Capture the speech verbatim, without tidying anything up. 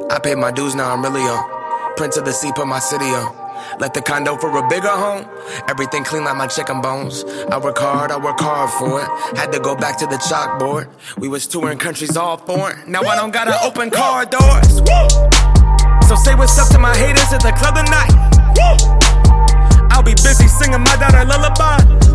I paid my dues, now I'm really on. Prince of the sea, put my city on. Left the condo for a bigger home. Everything clean like my chicken bones. I work hard, I work hard for it. Had to go back to the chalkboard. We was touring countries all foreign. Now I don't gotta open car doors. So say what's up to my haters at the club tonight. I'll be busy singing my daughter lullaby.